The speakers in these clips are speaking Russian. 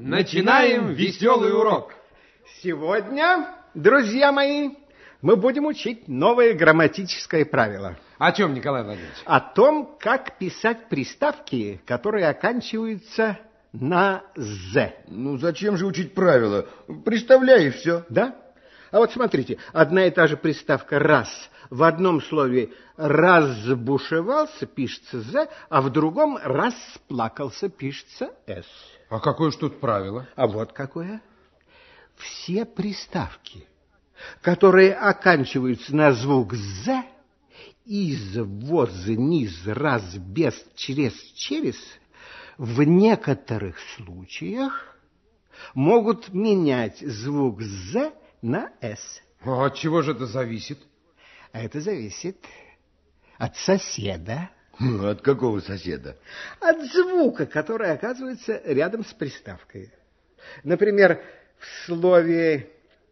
Начинаем веселый урок. Сегодня, друзья мои, мы будем учить новое грамматическое правило. О чем, Николай Владимирович? О том, как писать приставки, которые оканчиваются на «з». Ну, зачем же учить правила? Представляй, и все. Да? А вот смотрите, одна и та же приставка «раз». В одном слове «разбушевался» пишется «з», а в другом «расплакался» пишется «с». А какое ж тут правило? А вот какое. Все приставки, которые оканчиваются на звук «з», из, воз, низ, раз, без, через, в некоторых случаях могут менять звук «з» на «с». А от чего же это зависит? А это зависит от соседа. От какого соседа? От звука, который оказывается рядом с приставкой. Например, в слове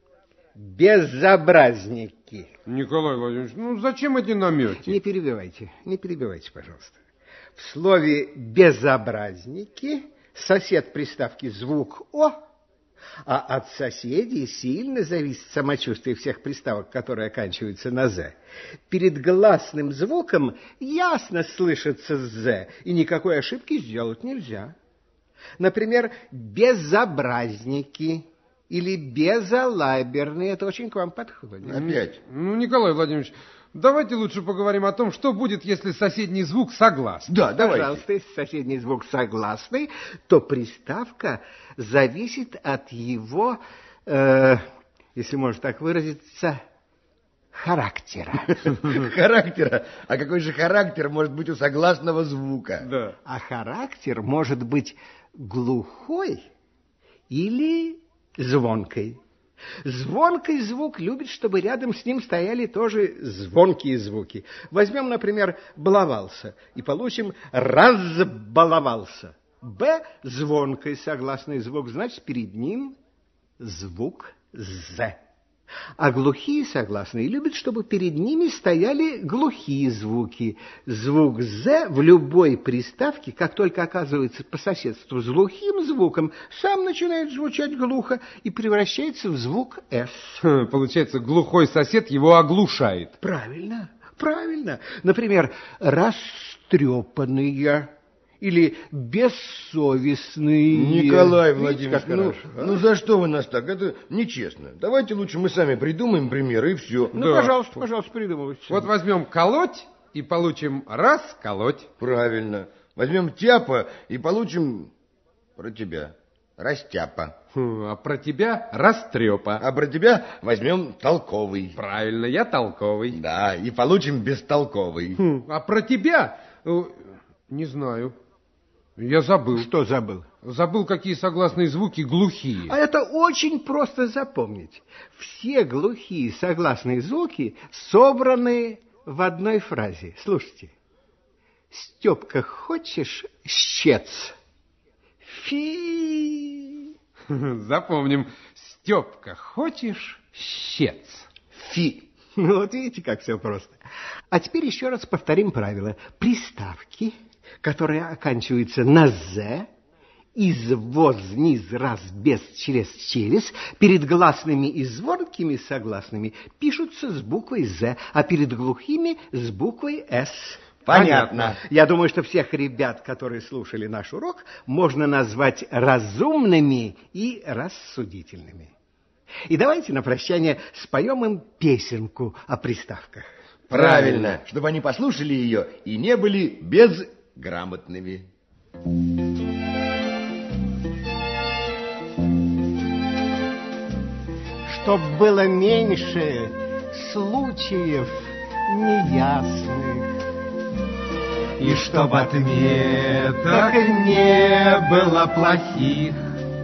«безобразники». Николай Владимирович, ну зачем эти намеки? Не перебивайте, пожалуйста. В слове «безобразники» сосед приставки звук «о», а от соседей сильно зависит самочувствие всех приставок, которые оканчиваются на «з». Перед гласным звуком ясно слышится «з», и никакой ошибки сделать нельзя. Например, «безобразники» или «безалаберные». Это очень к вам подходит. Опять? Ну, Николай Владимирович, давайте лучше поговорим о том, что будет, если соседний звук согласный. Да, давайте. Пожалуйста, если соседний звук согласный, то приставка зависит от его, если можно так выразиться, характера. Характера? А какой же характер может быть у согласного звука? Да. А характер может быть глухой или звонкой. Звонкий звук любит, чтобы рядом с ним стояли тоже звонкие звуки. Возьмем, например, «баловался» и получим «разбаловался». «Б» – звонкий согласный звук, значит, перед ним звук «з». А глухие согласные любят, чтобы перед ними стояли глухие звуки. Звук «з» в любой приставке, как только оказывается по соседству с глухим звуком, сам начинает звучать глухо и превращается в звук «с». Получается, глухой сосед его оглушает. Правильно, правильно. Например, «растрепанные» или «бессовестные». Николай Видите, Владимирович, как хорошо, а? ну за что вы нас так? Это нечестно. Давайте лучше мы сами придумаем примеры и все. Ну, Да. пожалуйста, придумывайте. Вот возьмем «колоть» и получим «расколоть». Правильно. Возьмем «тяпа» и получим про тебя «растяпа». А про тебя «растрепа». А про тебя возьмем «толковый». Правильно, я толковый. Да, и получим «бестолковый». А про тебя, не знаю, я забыл. Что забыл? Забыл, какие согласные звуки глухие. А это очень просто запомнить. Все глухие согласные звуки собраны в одной фразе. Слушайте. Степка, хочешь щец? Фи. Запомним. Степка, хочешь щец? Фи. Ну, вот видите, как все просто. А теперь еще раз повторим правило. Приставки, которые оканчиваются на «з», из, воз, низ, раз, без, через, перед гласными и звонкими согласными пишутся с буквой «з», а перед глухими с буквой «с». Понятно. Я думаю, что всех ребят, которые слушали наш урок, можно назвать разумными и рассудительными. И давайте на прощание споем им песенку о приставках. Правильно, чтобы они послушали ее и не были безграмотными. Чтоб было меньше случаев неясных, И чтоб отметок не было плохих.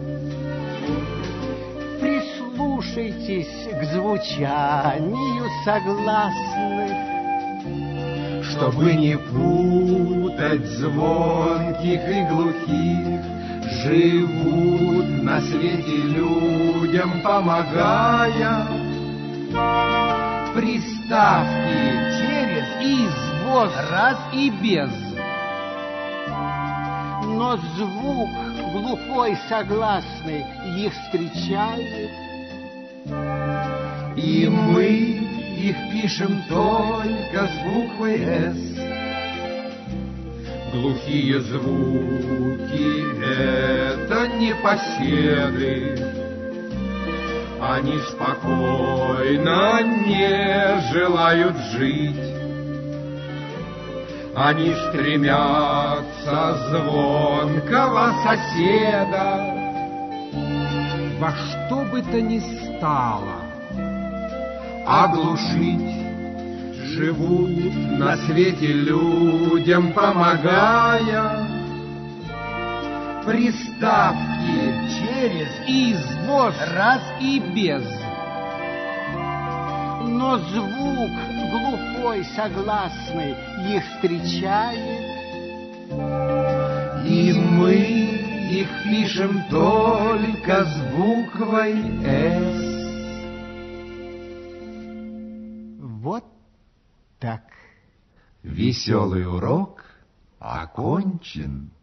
Прислушайтесь к звучанию согласных, Чтобы не путать звонких и глухих, живут на свете людям помогая. Приставки через, из, воз, раз и без Но звук глухой согласный их встречает. И мы их пишем только с буквой «С». Глухие звуки — это непоседы. Они спокойно не желают жить. Они стремятся звонкого соседа Во что бы то ни стало оглушить. Живут на свете людям помогая. Приставки через извоз раз и без. Но звук глухой согласный их встречает. И мы их пишем только с буквой «С». Вот так. Веселый урок окончен.